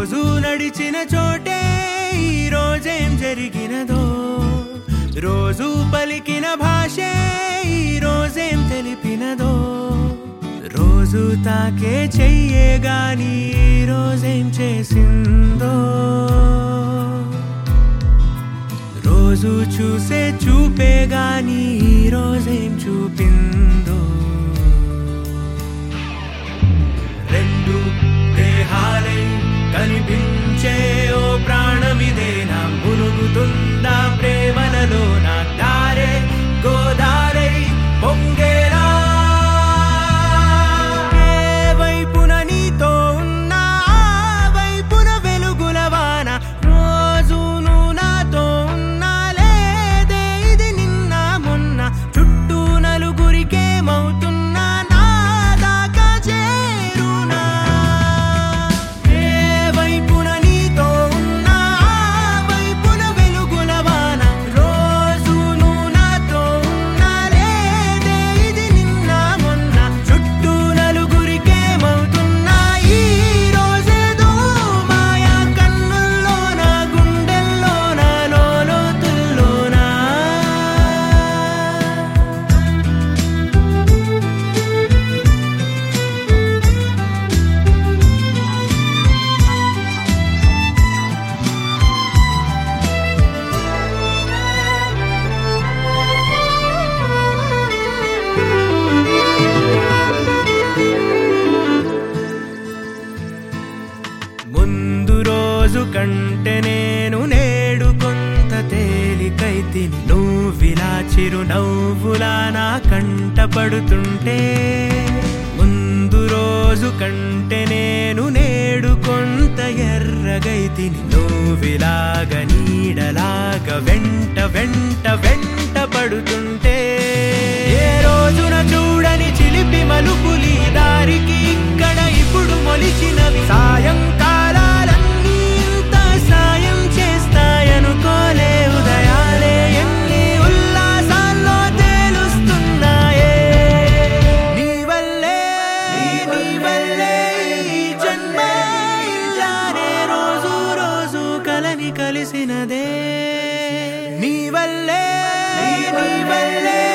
రోజు నడిచిన చోటే ఈ రోజేం జరిగినదో, రోజు పలికిన భాషే ఈ రోజేం తెలిపినదో, రోజు తాకే చెయ్యే గాని ఈ రోజేం చేసిందో, రోజు చూసే చూపే గాని ఈ రోజేం చూపిందో. రెండు దేహాలై కనిపించే ఓ ప్రాణమిదేనా, మునుగుతుందా ప్రేమలలో నా దారే గోదారై పొంగేలా. ఏ వైపున నీతో ఉన్నా ఆ వైపున వెలుగుల వాన, రోజు నువ్వు నాతో ఉన్నా లేదే ఇది నిన్న మొన్న, చుట్టూ నలుగురికేమవుతున్నా నా దాకా చేరునా. ఏ వైపున నీతో ఉన్నా ఆ వైపున వెలుగుల వాన, రోజు నువ్వు నాతో ఉన్నా లేదే ఇది నిన్న మొన్న, చుట్టూ నలుగురికేమవుతున్నా ఈ రోజేదో మాయా కన్నుల్లోన గుండెల్లోన లోతుల్లోన. ముందు రోజు కంటే నేను నేడు కొంత తేలికైతిని, నువ్విలా చిరునవ్వులా నా కంట పడుతుంటే. ముందు రోజు కంటే నేను నేడు కొంత ఎర్రగైతిని, నువ్విలాగ నీడలాగ వెంట వెంట వెంట పడుతుంటే. ఏ రోజున చూడని చిలిపి మలుపులి దారికి ఇక్కడ ఇప్పుడు మొలిచినవి, సాయంకాలాలన్నీ ఇంత సాయం చేస్తాయనుకోలే. ఉదయాలే ఎన్ని ఉల్లాసాల్లో తేలుస్తున్నాయే, నీ వల్లే ఈ జన్మ ఇలానే రోజు రోజు కలని కలిసినదే. నీ వల్లే